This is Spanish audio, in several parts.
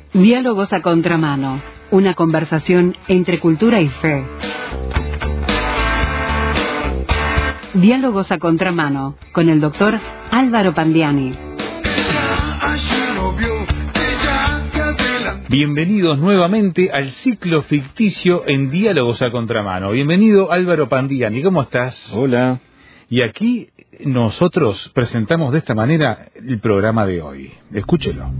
Diálogos a contramano, una conversación entre cultura y fe. Diálogos a contramano, con el doctor Álvaro Pandiani. Bienvenidos nuevamente al ciclo ficticio en Diálogos a contramano. Bienvenido Álvaro Pandiani, ¿cómo estás? Hola. Y aquí nosotros presentamos de esta manera el programa de hoy. Escúchelo.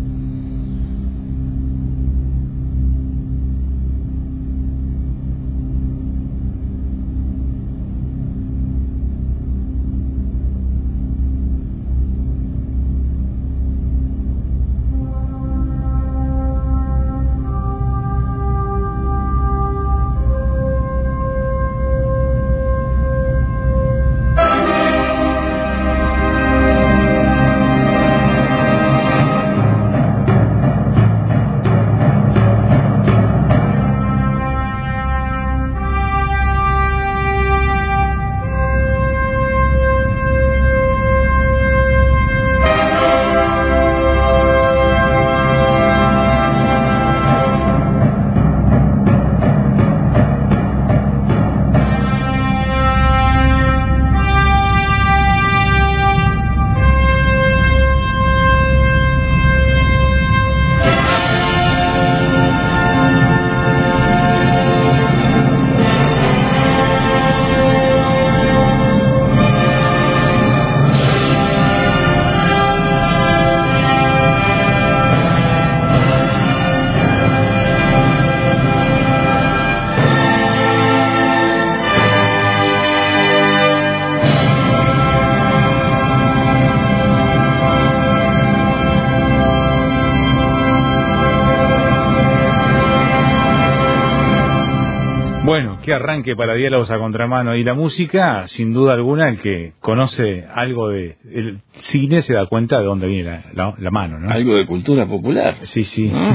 Bueno, qué arranque para Diálogos a contramano. Y la música, sin duda alguna, el que conoce algo de el cine se da cuenta de dónde viene la mano, ¿no? Algo de cultura popular. Sí, sí. ¿No?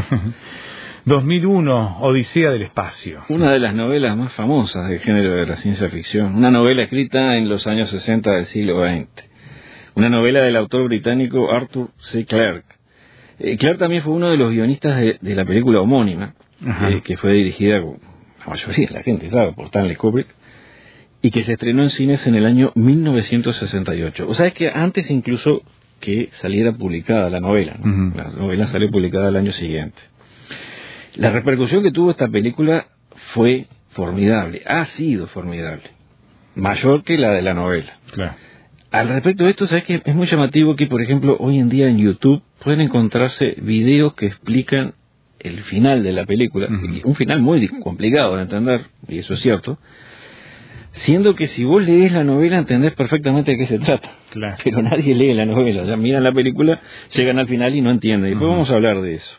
2001, Odisea del Espacio. Una de las novelas más famosas del género de la ciencia ficción. Una novela escrita en los años 60 del siglo XX. Una novela del autor británico Arthur C. Clarke. Clarke también fue uno de los guionistas de la película homónima, que fue dirigida con la mayoría de la gente sabe, por Stanley Kubrick, y que se estrenó en cines en el año 1968. O sea, es que antes incluso que saliera publicada la novela, ¿no? La novela salió publicada el año siguiente. La repercusión que tuvo esta película fue formidable, ha sido formidable, mayor que la de la novela. Claro. Al respecto de esto, sabes que es muy llamativo que, por ejemplo, hoy en día en YouTube pueden encontrarse videos que explican el final de la película, un final muy complicado de entender, y eso es cierto, siendo que si vos lees la novela entendés perfectamente de qué se trata, Claro. Pero nadie lee la novela, ya miran la película, llegan al final y no entienden, y después vamos a hablar de eso.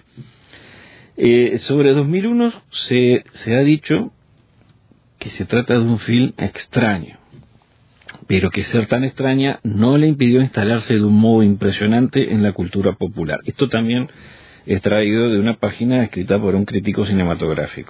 Sobre 2001 se ha dicho que se trata de un film extraño, pero que ser tan extraña no le impidió instalarse de un modo impresionante en la cultura popular. Esto también extraído de una página escrita por un crítico cinematográfico.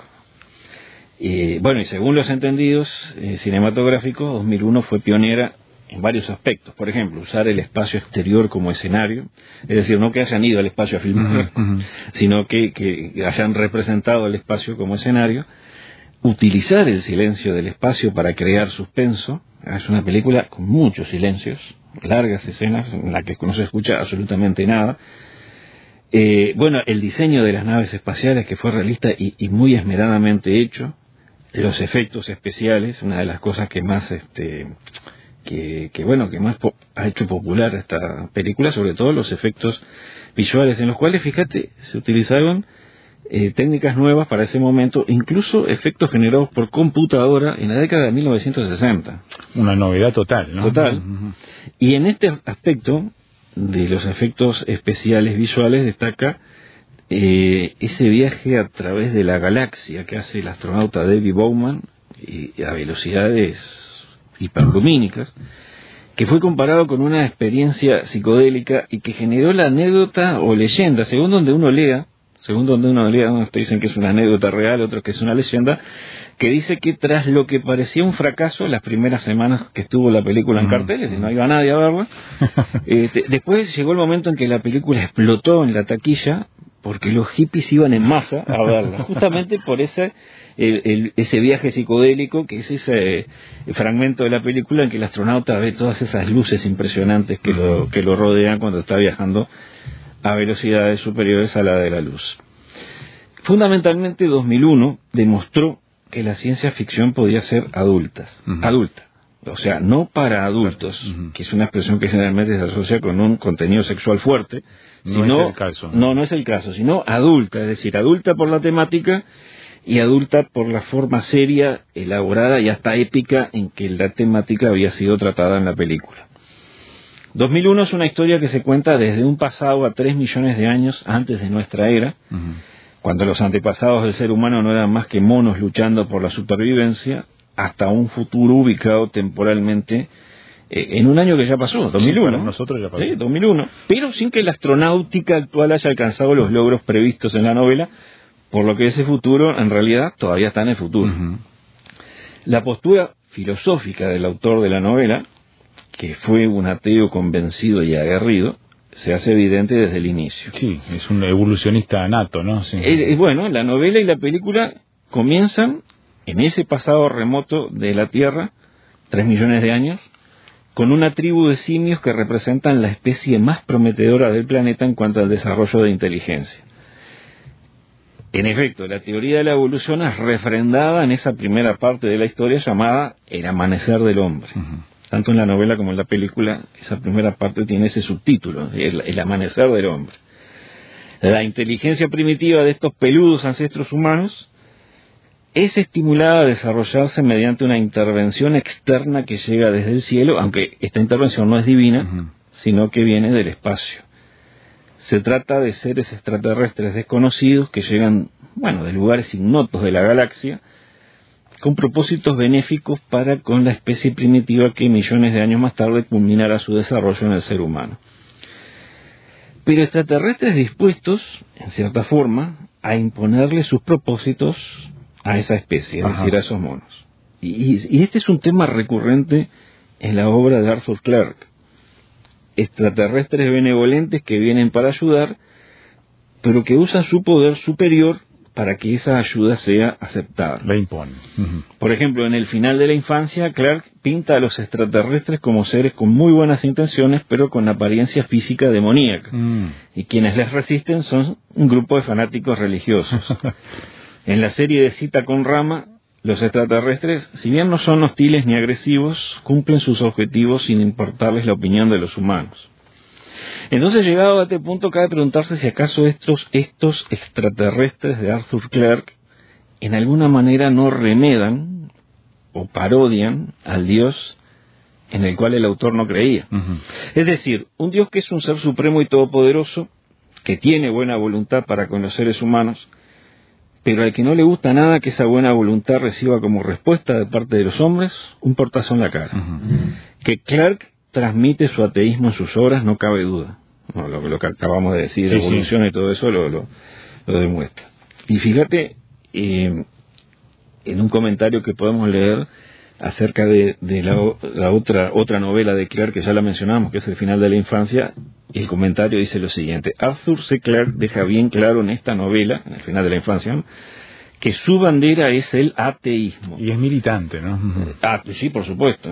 Bueno, y según los entendidos cinematográficos, 2001 fue pionera en varios aspectos. Por ejemplo, usar el espacio exterior como escenario, es decir, no que hayan ido al espacio a filmar, sino que hayan representado el espacio como escenario. Utilizar el silencio del espacio para crear suspenso. Es una película con muchos silencios, largas escenas en las que no se escucha absolutamente nada. Bueno, el diseño de las naves espaciales, que fue realista y muy esmeradamente hecho. Los efectos especiales, una de las cosas que más que más ha hecho popular esta película, sobre todo los efectos visuales, en los cuales, fíjate, se utilizaron técnicas nuevas para ese momento, incluso efectos generados por computadora en la década de 1960. Una novedad total, ¿no? Total. Y en este aspecto de los efectos especiales visuales destaca ese viaje a través de la galaxia que hace el astronauta David Bowman y a velocidades hiperlumínicas, que fue comparado con una experiencia psicodélica y que generó la anécdota o leyenda, según donde uno lea, unos te dicen que es una anécdota real, otros que es una leyenda, que dice que tras lo que parecía un fracaso las primeras semanas que estuvo la película en carteles y no iba nadie a verla, después llegó el momento en que la película explotó en la taquilla porque los hippies iban en masa a verla, justamente por ese viaje psicodélico, que es ese fragmento de la película en que el astronauta ve todas esas luces impresionantes que lo rodean cuando está viajando a velocidades superiores a la de la luz. Fundamentalmente 2001 demostró que la ciencia ficción podía ser adulta, o sea, no para adultos, que es una expresión que generalmente se asocia con un contenido sexual fuerte, no es el caso. No es el caso, sino adulta, es decir, adulta por la temática y adulta por la forma seria, elaborada y hasta épica en que la temática había sido tratada en la película. 2001 es una historia que se cuenta desde un pasado a 3 millones de años antes de nuestra era, cuando los antepasados del ser humano no eran más que monos luchando por la supervivencia, hasta un futuro ubicado temporalmente en un año que ya pasó, 2001. Sí, para nosotros ya pasó. Sí, 2001, pero sin que la astronáutica actual haya alcanzado los logros previstos en la novela, por lo que ese futuro en realidad todavía está en el futuro. La postura filosófica del autor de la novela, que fue un ateo convencido y aguerrido, se hace evidente desde el inicio. Sí, es un evolucionista nato, ¿no? Sí. Bueno, la novela y la película comienzan en ese pasado remoto de la Tierra, 3 millones de años, con una tribu de simios que representan la especie más prometedora del planeta en cuanto al desarrollo de inteligencia. En efecto, la teoría de la evolución es refrendada en esa primera parte de la historia llamada El amanecer del hombre. Tanto en la novela como en la película, esa primera parte tiene ese subtítulo, el amanecer del hombre. La inteligencia primitiva de estos peludos ancestros humanos es estimulada a desarrollarse mediante una intervención externa que llega desde el cielo, aunque esta intervención no es divina, sino que viene del espacio. Se trata de seres extraterrestres desconocidos que llegan, de lugares ignotos de la galaxia, con propósitos benéficos para con la especie primitiva que millones de años más tarde culminará su desarrollo en el ser humano. Pero extraterrestres dispuestos, en cierta forma, a imponerle sus propósitos a esa especie, es decir, a esos monos. Y este es un tema recurrente en la obra de Arthur Clarke. Extraterrestres benevolentes que vienen para ayudar, pero que usan su poder superior para que esa ayuda sea aceptada. La imponen. Por ejemplo, en el final de La infancia, Clarke pinta a los extraterrestres como seres con muy buenas intenciones, pero con apariencia física demoníaca. Y quienes les resisten son un grupo de fanáticos religiosos. En la serie de Cita con Rama, los extraterrestres, si bien no son hostiles ni agresivos, cumplen sus objetivos sin importarles la opinión de los humanos. Entonces, llegado a este punto, cabe preguntarse si acaso estos extraterrestres de Arthur Clarke en alguna manera no remedan o parodian al Dios en el cual el autor no creía. Es decir, un Dios que es un ser supremo y todopoderoso, que tiene buena voluntad para con los seres humanos, pero al que no le gusta nada que esa buena voluntad reciba como respuesta de parte de los hombres un portazo en la cara. Que Clarke transmite su ateísmo en sus obras, no cabe duda. Lo que acabamos de decir, evolución y todo eso lo demuestra. Y fíjate, en un comentario que podemos leer acerca de la otra novela de Clarke, que ya la mencionamos, que es El final de la infancia, el comentario dice lo siguiente: Arthur C. Clarke deja bien claro en esta novela, en El final de la infancia, que su bandera es el ateísmo. Y es militante, ¿no? Sí, por supuesto.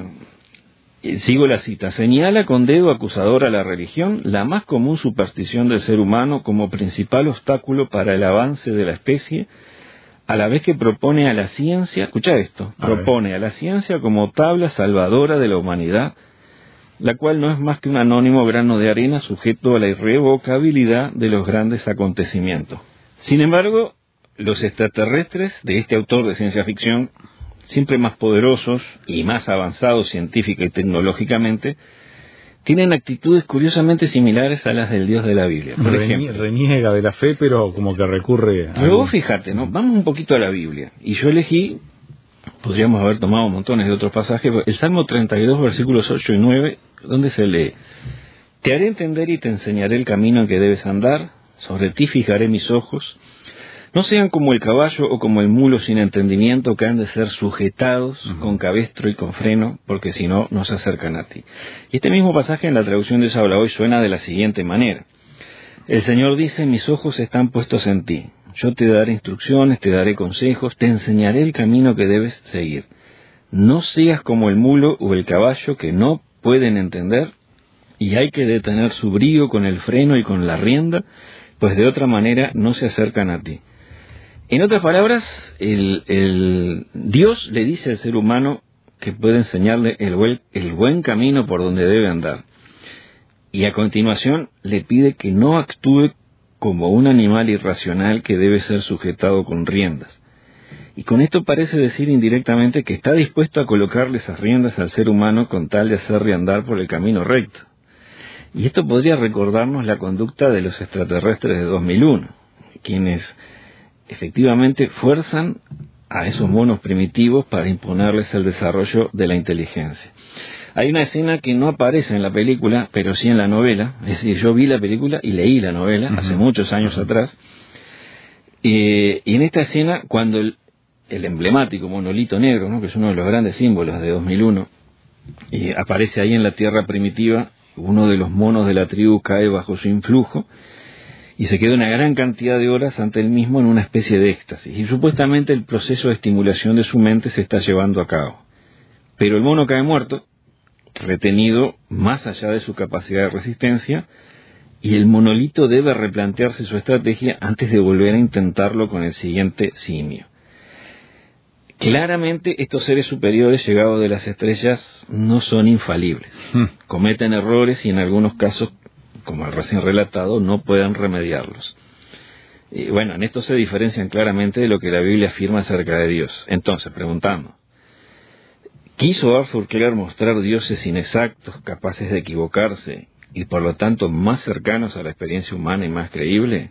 Sigo la cita. Señala con dedo acusador a la religión, la más común superstición del ser humano, como principal obstáculo para el avance de la especie, a la vez que propone a la ciencia, escucha esto, propone a la ciencia como tabla salvadora de la humanidad, la cual no es más que un anónimo grano de arena sujeto a la irrevocabilidad de los grandes acontecimientos. Sin embargo, los extraterrestres de este autor de ciencia ficción, siempre más poderosos y más avanzados científica y tecnológicamente, tienen actitudes curiosamente similares a las del Dios de la Biblia. Por ejemplo, reniega de la fe, pero como que recurre a... Pero vos fíjate, ¿no? Vamos un poquito a la Biblia. Y yo elegí, podríamos haber tomado montones de otros pasajes, el Salmo 32, versículos 8 y 9, donde se lee: Te haré entender y te enseñaré el camino en que debes andar, sobre ti fijaré mis ojos. No sean como el caballo o como el mulo sin entendimiento, que han de ser sujetados con cabestro y con freno, porque si no, no se acercan a ti. Y este mismo pasaje en la traducción de Habla Hoy suena de la siguiente manera: El Señor dice: mis ojos están puestos en ti. Yo te daré instrucciones, te daré consejos, te enseñaré el camino que debes seguir. No seas como el mulo o el caballo que no pueden entender y hay que detener su brío con el freno y con la rienda, pues de otra manera no se acercan a ti. En otras palabras, Dios le dice al ser humano que puede enseñarle el buen camino por donde debe andar. Y a continuación le pide que no actúe como un animal irracional que debe ser sujetado con riendas. Y con esto parece decir indirectamente que está dispuesto a colocarle esas riendas al ser humano con tal de hacerle andar por el camino recto. Y esto podría recordarnos la conducta de los extraterrestres de 2001, quienes efectivamente fuerzan a esos monos primitivos para imponerles el desarrollo de la inteligencia. Hay una escena que no aparece en la película, pero sí en la novela. Es decir, yo vi la película y leí la novela hace muchos años atrás. Y en esta escena, cuando el emblemático monolito negro, ¿no?, que es uno de los grandes símbolos de 2001, aparece ahí en la tierra primitiva, uno de los monos de la tribu cae bajo su influjo y se queda una gran cantidad de horas ante él mismo en una especie de éxtasis. Y supuestamente el proceso de estimulación de su mente se está llevando a cabo. Pero el mono cae muerto, retenido más allá de su capacidad de resistencia, y el monolito debe replantearse su estrategia antes de volver a intentarlo con el siguiente simio. Claramente estos seres superiores llegados de las estrellas no son infalibles. Cometen errores y en algunos casos, como el recién relatado, no pueden remediarlos. Y bueno, en esto se diferencian claramente de lo que la Biblia afirma acerca de Dios. Entonces, preguntando, ¿quiso Arthur Clarke mostrar dioses inexactos, capaces de equivocarse y por lo tanto más cercanos a la experiencia humana y más creíble?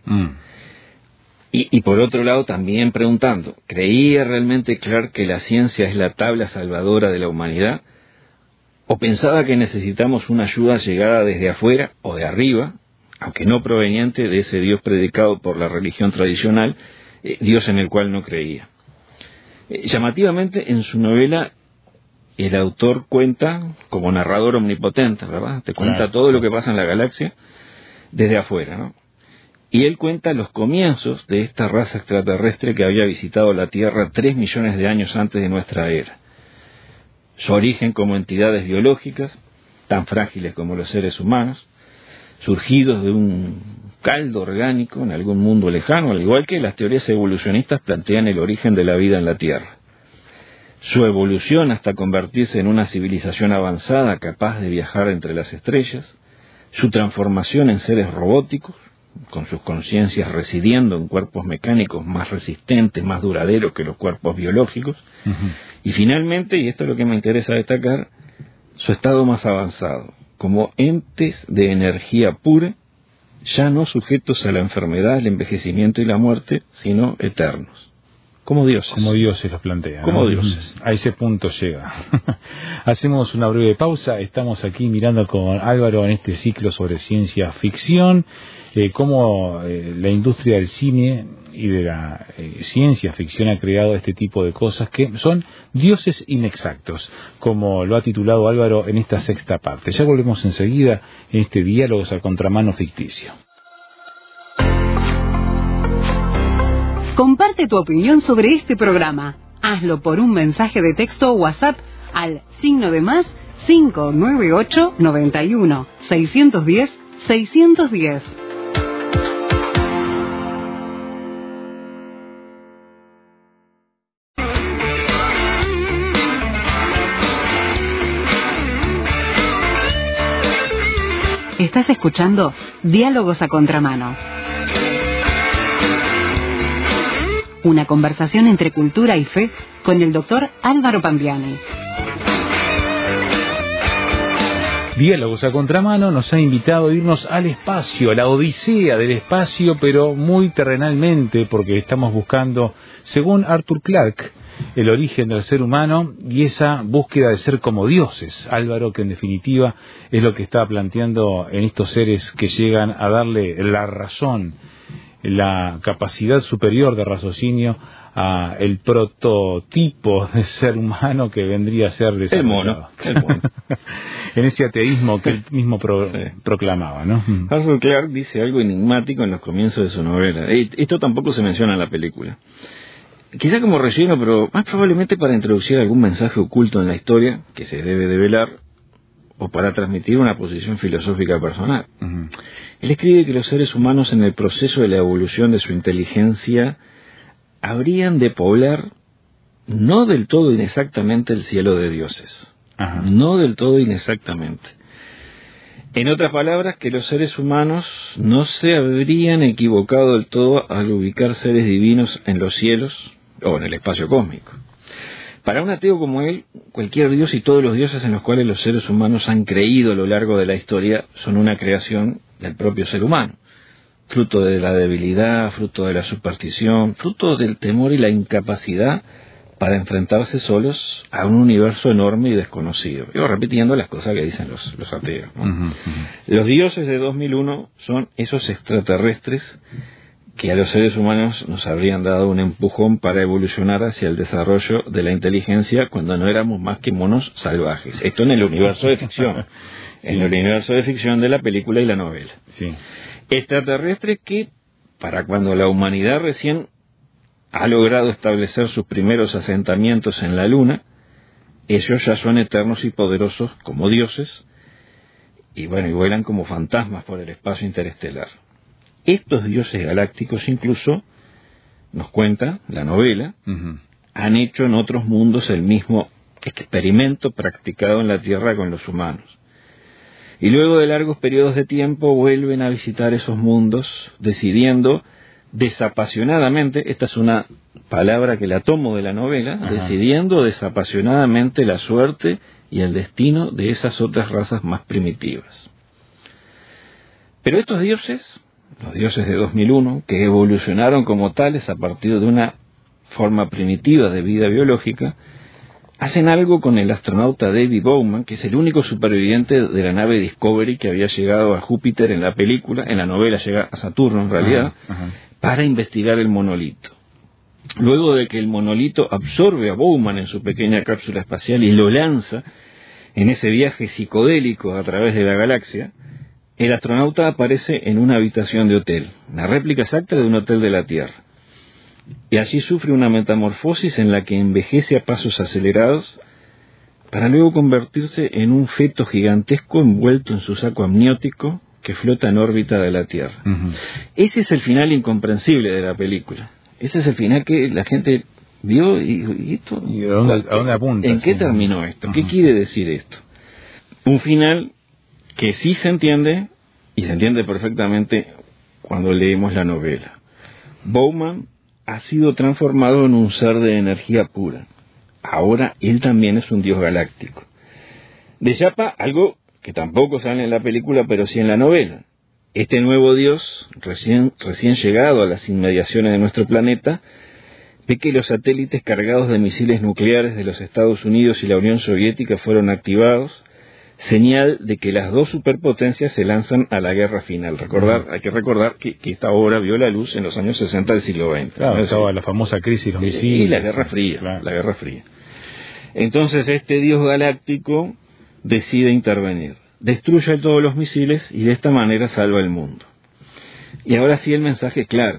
Y por otro lado también preguntando, ¿creía realmente Clarke que la ciencia es la tabla salvadora de la humanidad? ¿O pensaba que necesitamos una ayuda llegada desde afuera o de arriba, aunque no proveniente de ese Dios predicado por la religión tradicional, Dios en el cual no creía? Llamativamente, en su novela, el autor cuenta, como narrador omnipotente, ¿verdad? Te cuenta todo lo que pasa en la galaxia desde afuera, ¿no? Y él cuenta los comienzos de esta raza extraterrestre que había visitado la Tierra 3 millones de años antes de nuestra era. Su origen como entidades biológicas, tan frágiles como los seres humanos, surgidos de un caldo orgánico en algún mundo lejano, al igual que las teorías evolucionistas plantean el origen de la vida en la Tierra. Su evolución hasta convertirse en una civilización avanzada capaz de viajar entre las estrellas, su transformación en seres robóticos, con sus conciencias residiendo en cuerpos mecánicos más resistentes, más duraderos que los cuerpos biológicos, y finalmente, y esto es lo que me interesa destacar, su estado más avanzado, como entes de energía pura, ya no sujetos a la enfermedad, el envejecimiento y la muerte, sino eternos. Como dioses. Como dioses los plantean. Como dioses. A ese punto llega. Hacemos una breve pausa. Estamos aquí mirando con Álvaro en este ciclo sobre ciencia ficción, cómo la industria del cine y de la ciencia ficción ha creado este tipo de cosas que son dioses inexactos, como lo ha titulado Álvaro en esta sexta parte. Ya volvemos enseguida en este Diálogos a Contramano ficticio. Comparte tu opinión sobre este programa. Hazlo por un mensaje de texto o WhatsApp al +598 91 610 610. Estás escuchando Diálogos a Contramano. Una conversación entre cultura y fe con el doctor Álvaro Pambiani. Diálogos a Contramano nos ha invitado a irnos al espacio, a la odisea del espacio, pero muy terrenalmente, porque estamos buscando, según Arthur Clarke, el origen del ser humano y esa búsqueda de ser como dioses. Álvaro, que en definitiva es lo que está planteando en estos seres que llegan a darle la razón la capacidad superior de raciocinio a el prototipo de ser humano que vendría a ser desarrollado. El mono. En ese ateísmo que él mismo proclamaba, ¿no? Arthur Clarke dice algo enigmático en los comienzos de su novela. Esto tampoco se menciona en la película. Quizá como relleno, pero más probablemente para introducir algún mensaje oculto en la historia que se debe develar o para transmitir una posición filosófica personal. Uh-huh. Él escribe que los seres humanos en el proceso de la evolución de su inteligencia habrían de poblar no del todo inexactamente el cielo de dioses. Ajá. No del todo inexactamente. En otras palabras, que los seres humanos no se habrían equivocado del todo al ubicar seres divinos en los cielos o en el espacio cósmico. Para un ateo como él, cualquier dios y todos los dioses en los cuales los seres humanos han creído a lo largo de la historia son una creación del propio ser humano, fruto de la debilidad, fruto de la superstición, fruto del temor y la incapacidad para enfrentarse solos a un universo enorme y desconocido. Yo repitiendo las cosas que dicen los ateos, ¿no? Uh-huh. Los dioses de 2001 son esos extraterrestres que a los seres humanos nos habrían dado un empujón para evolucionar hacia el desarrollo de la inteligencia cuando no éramos más que monos salvajes. Esto en el universo de ficción, en el universo de ficción de la película y la novela. Sí. Extraterrestres que, para cuando la humanidad recién ha logrado establecer sus primeros asentamientos en la Luna, ellos ya son eternos y poderosos como dioses, y vuelan como fantasmas por el espacio interestelar. Estos dioses galácticos incluso, nos cuenta la novela, Uh-huh. han hecho en otros mundos el mismo experimento practicado en la Tierra con los humanos. Y luego de largos periodos de tiempo vuelven a visitar esos mundos, decidiendo desapasionadamente, esta es una palabra que la tomo de la novela, Ajá. decidiendo desapasionadamente la suerte y el destino de esas otras razas más primitivas. Pero estos dioses, los dioses de 2001, que evolucionaron como tales a partir de una forma primitiva de vida biológica, hacen algo con el astronauta David Bowman, que es el único superviviente de la nave Discovery que había llegado a Júpiter en la película, en la novela llega a Saturno en realidad, Ajá. para investigar el monolito. Luego de que el monolito absorbe a Bowman en su pequeña cápsula espacial y lo lanza en ese viaje psicodélico a través de la galaxia, el astronauta aparece en una habitación de hotel, una réplica exacta de un hotel de la Tierra. Y allí sufre una metamorfosis en la que envejece a pasos acelerados para luego convertirse en un feto gigantesco envuelto en su saco amniótico que flota en órbita de la Tierra. Uh-huh. Ese es el final incomprensible de la película. Ese es el final que la gente vio y esto... ¿Y a dónde apunta? ¿En qué Sí. terminó esto? ¿Qué Uh-huh. quiere decir esto? Un final que sí se entiende, y se entiende perfectamente cuando leemos la novela. Bowman ha sido transformado en un ser de energía pura. Ahora él también es un dios galáctico. Destapa algo que tampoco sale en la película, pero sí en la novela. Este nuevo dios, recién llegado a las inmediaciones de nuestro planeta, ve que los satélites cargados de misiles nucleares de los Estados Unidos y la Unión Soviética fueron activados, señal de que las dos superpotencias se lanzan a la guerra final. Hay que recordar que esta obra vio la luz en los años 60 del siglo XX. Claro, ¿no? estaba la famosa crisis de los misiles. Y la Guerra Fría, claro. la Guerra Fría. Entonces este dios galáctico decide intervenir, destruye todos los misiles y de esta manera salva el mundo. Y ahora sí el mensaje es claro.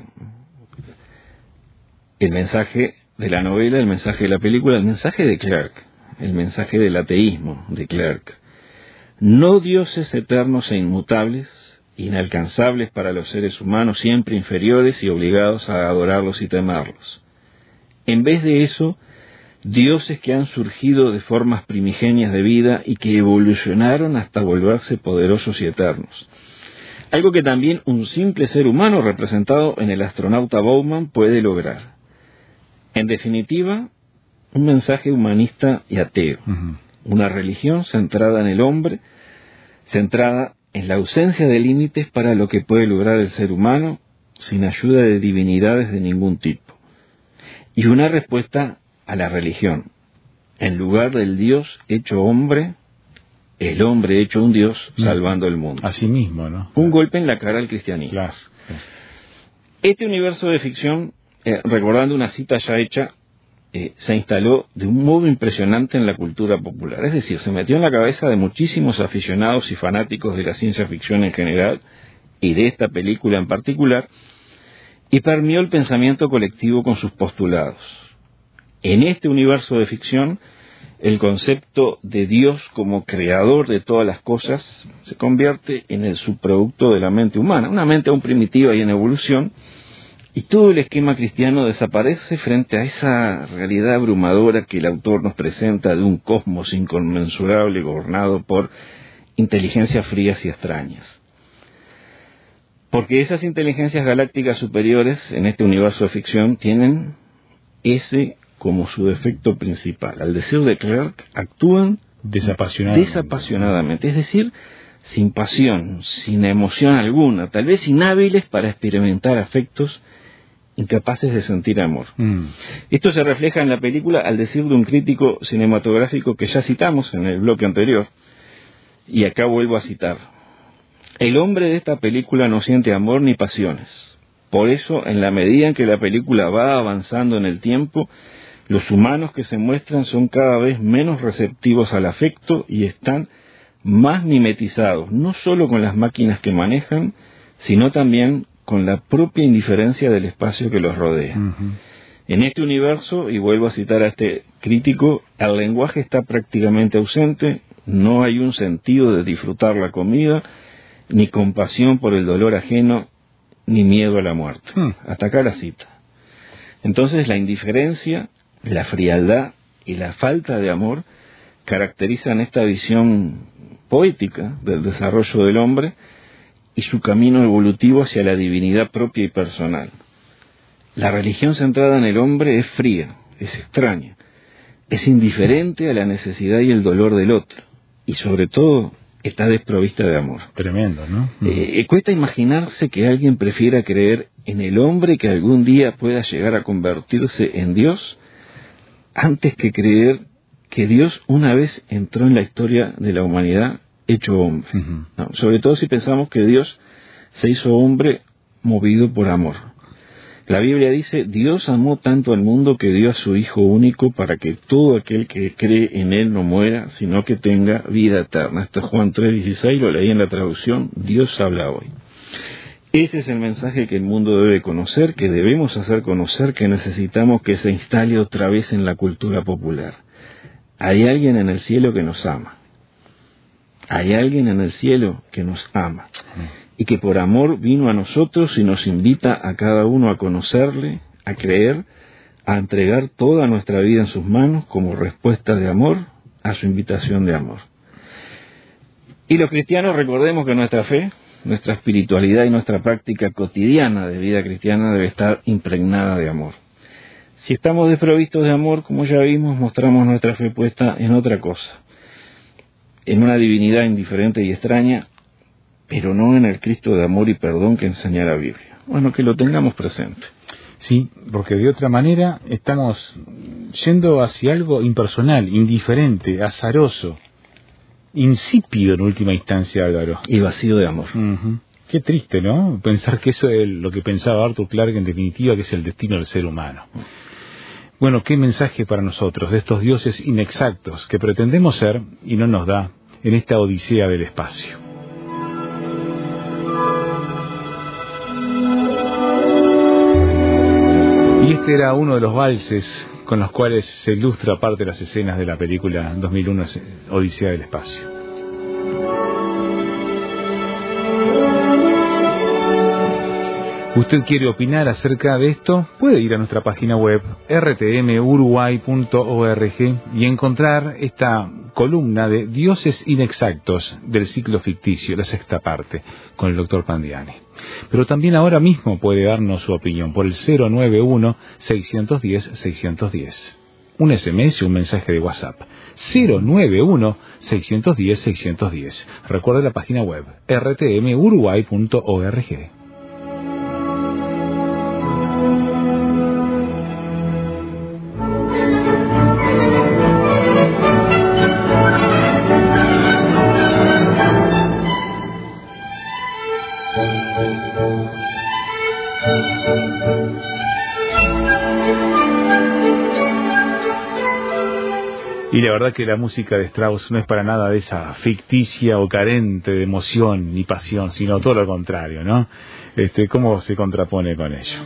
El mensaje de la novela, el mensaje de la película, el mensaje de Clarke, el mensaje del ateísmo de Clarke. No dioses eternos e inmutables, inalcanzables para los seres humanos, siempre inferiores y obligados a adorarlos y temerlos. En vez de eso, dioses que han surgido de formas primigenias de vida y que evolucionaron hasta volverse poderosos y eternos. Algo que también un simple ser humano representado en el astronauta Bowman puede lograr. En definitiva, un mensaje humanista y ateo. Uh-huh. Una religión centrada en el hombre, centrada en la ausencia de límites para lo que puede lograr el ser humano sin ayuda de divinidades de ningún tipo. Y una respuesta a la religión. En lugar del Dios hecho hombre, el hombre hecho un Dios salvando el mundo. Así mismo, ¿no? Un golpe en la cara al cristianismo. Claro. Este universo de ficción, recordando una cita ya hecha, se instaló de un modo impresionante en la cultura popular. Es decir, se metió en la cabeza de muchísimos aficionados y fanáticos de la ciencia ficción en general, y de esta película en particular, y permeó el pensamiento colectivo con sus postulados. En este universo de ficción, el concepto de Dios como creador de todas las cosas se convierte en el subproducto de la mente humana, una mente aún primitiva y en evolución, y todo el esquema cristiano desaparece frente a esa realidad abrumadora que el autor nos presenta de un cosmos inconmensurable gobernado por inteligencias frías y extrañas. Porque esas inteligencias galácticas superiores en este universo de ficción tienen ese como su defecto principal. Al decir de Clarke, actúan desapasionadamente, es decir, sin pasión, sin emoción alguna, tal vez inhábiles para experimentar afectos, incapaces de sentir amor. Esto se refleja en la película al decir de un crítico cinematográfico que ya citamos en el bloque anterior, y acá vuelvo a citar: el hombre de esta película no siente amor ni pasiones. Por eso, en la medida en que la película va avanzando en el tiempo, los humanos que se muestran son cada vez menos receptivos al afecto y están más mimetizados, no solo con las máquinas que manejan, sino también con la propia indiferencia del espacio que los rodea. En este universo, y vuelvo a citar a este crítico, el lenguaje está prácticamente ausente, no hay un sentido de disfrutar la comida, ni compasión por el dolor ajeno, ni miedo a la muerte. Hasta acá la cita. Entonces la indiferencia, la frialdad y la falta de amor caracterizan esta visión poética del desarrollo del hombre y su camino evolutivo hacia la divinidad propia y personal. La religión centrada en el hombre es fría, es extraña, es indiferente a la necesidad y el dolor del otro, y sobre todo está desprovista de amor. Tremendo, ¿no? Cuesta imaginarse que alguien prefiera creer en el hombre que algún día pueda llegar a convertirse en Dios, antes que creer que Dios una vez entró en la historia de la humanidad hecho hombre. No, sobre todo si pensamos que Dios se hizo hombre movido por amor. La Biblia dice: Dios amó tanto al mundo que dio a su Hijo único para que todo aquel que cree en Él no muera, sino que tenga vida eterna. Esto es Juan 3:16, lo leí en la traducción Dios habla hoy. Ese es el mensaje que el mundo debe conocer, que debemos hacer conocer, que necesitamos que se instale otra vez en la cultura popular. Hay alguien en el cielo que nos ama. Hay alguien en el cielo que nos ama. Y que por amor vino a nosotros y nos invita a cada uno a conocerle, a creer, a entregar toda nuestra vida en sus manos como respuesta de amor a su invitación de amor. Y los cristianos recordemos que nuestra fe, nuestra espiritualidad y nuestra práctica cotidiana de vida cristiana debe estar impregnada de amor. Si estamos desprovistos de amor, como ya vimos, mostramos nuestra fe puesta en otra cosa, en una divinidad indiferente y extraña, pero no en el Cristo de amor y perdón que enseña la Biblia. Bueno, que lo tengamos presente. Sí, porque de otra manera estamos yendo hacia algo impersonal, indiferente, azaroso, insípido en última instancia, Álvaro. Y vacío de amor. Qué triste, ¿no? Pensar que eso es lo que pensaba Arthur Clarke, en definitiva, que es el destino del ser humano. Bueno, qué mensaje para nosotros de estos dioses inexactos que pretendemos ser y no nos da en esta odisea del espacio. Y este era uno de los valses con los cuales se ilustra parte de las escenas de la película 2001 Odisea del Espacio. ¿Usted quiere opinar acerca de esto? Puede ir a nuestra página web rtmuruguay.org y encontrar esta columna de Dioses Inexactos del ciclo ficticio, la sexta parte, con el Dr. Pandiani. Pero también ahora mismo puede darnos su opinión por el 091-610-610. Un SMS, un mensaje de WhatsApp. 091-610-610. Recuerde la página web rtmuruguay.org. Y la verdad que la música de Strauss no es para nada de esa ficticia o carente de emoción ni pasión, sino todo lo contrario, ¿no? ¿Cómo se contrapone con ello?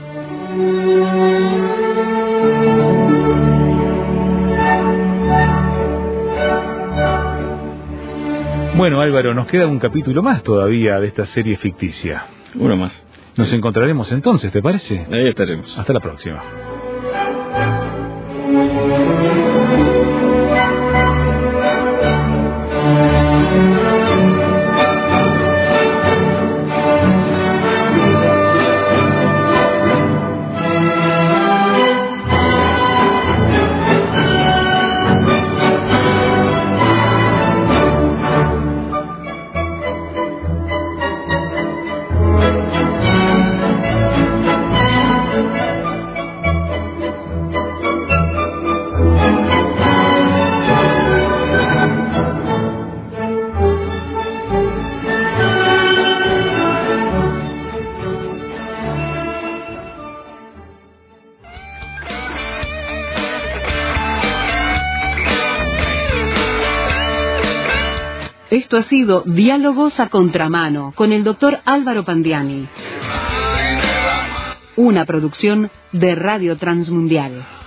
Bueno, Álvaro, nos queda un capítulo más todavía de esta serie ficticia. Uno más. Nos encontraremos entonces, ¿te parece? Ahí estaremos. Hasta la próxima. Esto ha sido Diálogos a Contramano con el Dr. Álvaro Pandiani. Una producción de Radio Transmundial.